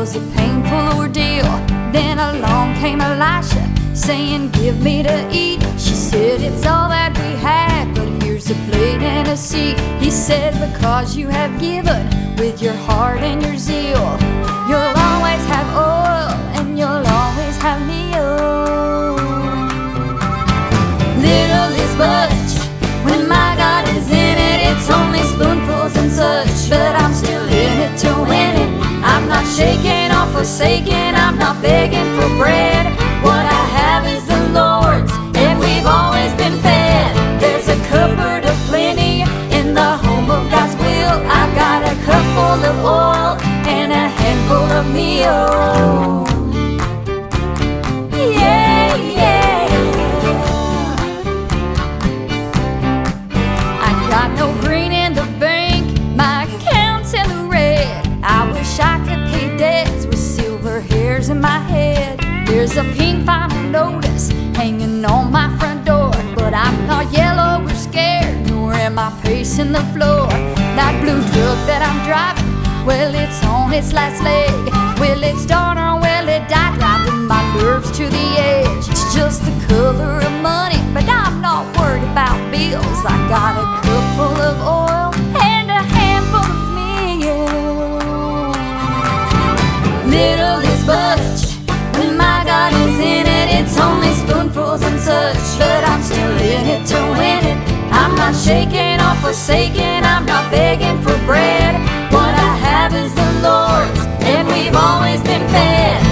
was a painful ordeal. Then along came Elisha, saying, give me to eat. She said, it's all that we have, but here's a plate and a seat. He said, because you have given with your heart and your zeal, you'll always have oil and you'll always have meal. Little is much when my God is in it. It's only spoonfuls and such, but I'm still in it to win it. I'm not shaken or forsaken, I'm not begging for bread. What I have is the Lord's, and we've always been fed. There's a cupboard of plenty in the home of God's will. I got a cup full of oil and a handful of meal. Yeah, yeah. I got no green in the bank, my account's in the red. I wish I could pay debts with silver hairs in my head. There's a pink final notice hanging on my front door, but I'm not yellow or scared, nor am I pacing the floor. That blue truck that I'm driving, well, it's on its last leg. Will it start or will it die? Driving my nerves to the edge. It's just the color of money, but I'm not worried about bills. I got a cup full of oil and a handful of meal. Little is much when my God is in it. It's only spoonfuls and such, but I'm still in it to win it. I'm not shaken or forsaken, I'm not begging for bread. What I have is the Lord's, and we've always been fed.